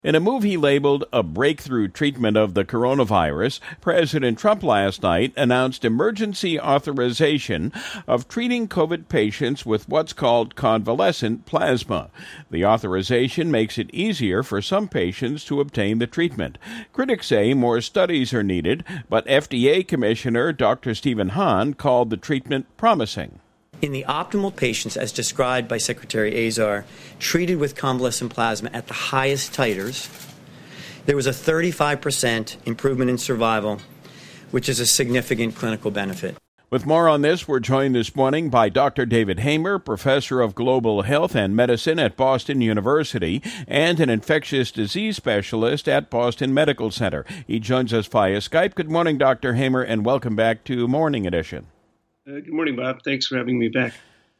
In a move he labeled a breakthrough treatment of the coronavirus, President Trump last night announced emergency authorization of treating COVID patients with what's called convalescent plasma. The authorization makes it easier for some patients to obtain the treatment. Critics say more studies are needed, but FDA Commissioner Dr. Stephen Hahn called the treatment promising. In the optimal patients, as described by Secretary Azar, treated with convalescent plasma at the highest titers, there was a 35% improvement in survival, which is a significant clinical benefit. With more on this, we're joined this morning by Dr. David Hamer, professor of global health and medicine at Boston University and an infectious disease specialist at Boston Medical Center. He joins us via Skype. Good morning, Dr. Hamer, and welcome back to Morning Edition. Good morning, Bob. Thanks for having me back.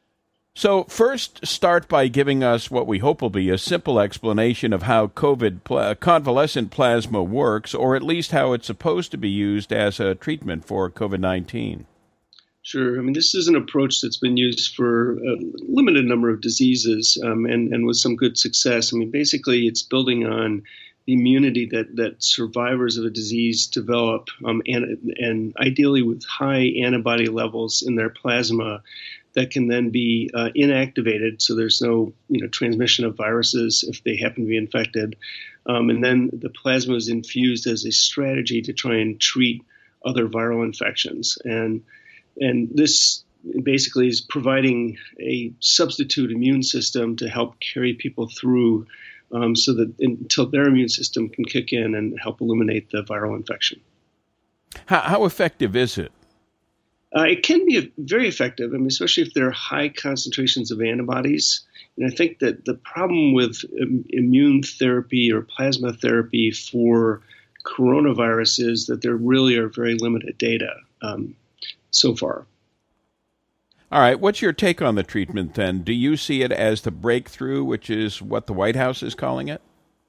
So first, start by giving us what we hope will be a simple explanation of how convalescent plasma works, or at least how it's supposed to be used as a treatment for COVID-19. Sure. I mean, this is an approach that's been used for a limited number of diseases and with some good success. I mean, basically, it's building on the immunity that survivors of a disease develop, and ideally with high antibody levels in their plasma that can then be inactivated, so there's no transmission of viruses if they happen to be infected. And then the plasma is infused as a strategy to try and treat other viral infections. And this basically is providing a substitute immune system to help carry people through so that until their immune system can kick in and help eliminate the viral infection. How effective is it? It can be very effective, especially if there are high concentrations of antibodies. And I think that the problem with immune therapy or plasma therapy for coronavirus is that there really are very limited data so far. All right. What's your take on the treatment then? Do you see it as the breakthrough, which is what the White House is calling it?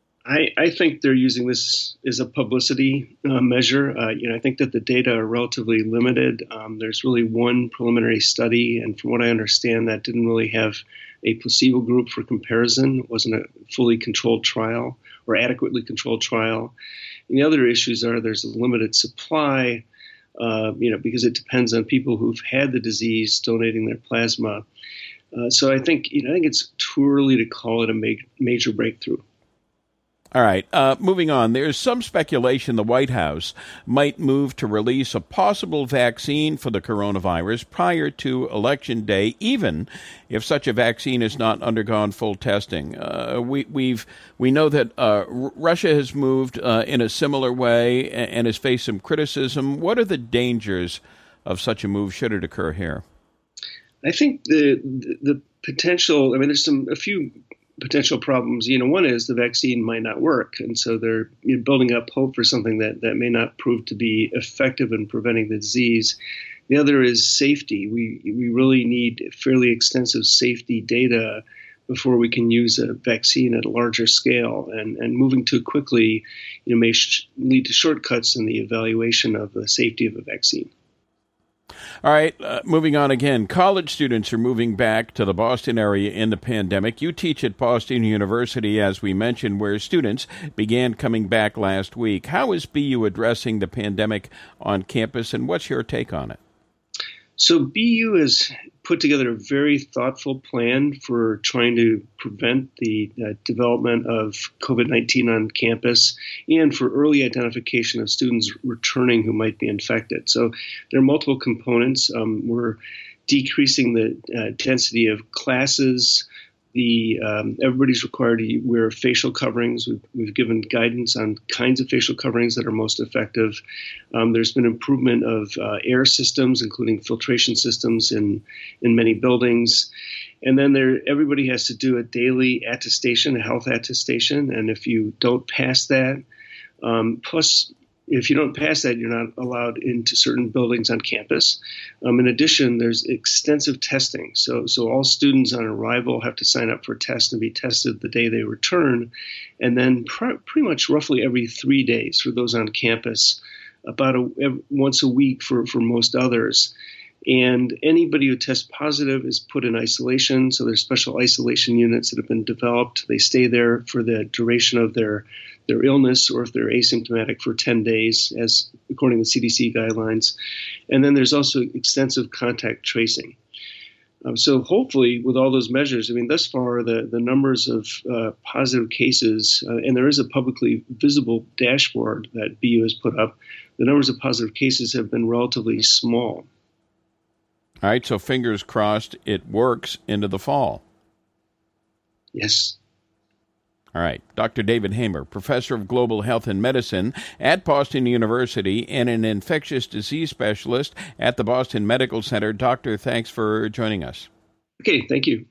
I think they're using this as a publicity measure. I think that the data are relatively limited. There's really one preliminary study, and from what I understand, that didn't really have a placebo group for comparison. It wasn't a fully controlled trial or adequately controlled trial. And the other issues are there's a limited supply, because it depends on people who've had the disease donating their plasma. So I think it's too early to call it a major breakthrough. All right. Moving on, there's some speculation the White House might move to release a possible vaccine for the coronavirus prior to Election Day, even if such a vaccine has not undergone full testing. We know that Russia has moved in a similar way and has faced some criticism. What are the dangers of such a move should it occur here? I think the potential. There's a few potential problems. One is the vaccine might not work, and so they're building up hope for something that may not prove to be effective in preventing the disease. The other is safety. We really need fairly extensive safety data before we can use a vaccine at a larger scale, and moving too quickly may lead to shortcuts in the evaluation of the safety of a vaccine. All right, moving on again. College students are moving back to the Boston area in the pandemic. You teach at Boston University, as we mentioned, where students began coming back last week. How is BU addressing the pandemic on campus, and what's your take on it? So BU has put together a very thoughtful plan for trying to prevent the development of COVID-19 on campus and for early identification of students returning who might be infected. So there are multiple components. We're decreasing the density of classes. Everybody's required to wear facial coverings. We've given guidance on kinds of facial coverings that are most effective. There's been improvement of air systems, including filtration systems in many buildings. And then everybody has to do a daily attestation, a health attestation. And if you don't pass that, plus if you don't pass that, you're not allowed into certain buildings on campus. In addition, there's extensive testing. So all students on arrival have to sign up for a test and be tested the day they return. And then pretty much roughly every 3 days for those on campus, about once a week for most others. And anybody who tests positive is put in isolation. So there's special isolation units that have been developed. They stay there for the duration of their illness, or if they're asymptomatic, for 10 days, as according to CDC guidelines. And then there's also extensive contact tracing. So hopefully, with all those measures, I mean, thus far, the numbers of positive cases, and there is a publicly visible dashboard that BU has put up, the numbers of positive cases have been relatively small. All right, so fingers crossed it works into the fall. Yes. All right. Dr. David Hamer, professor of global health and medicine at Boston University and an infectious disease specialist at the Boston Medical Center. Doctor, thanks for joining us. Okay, thank you.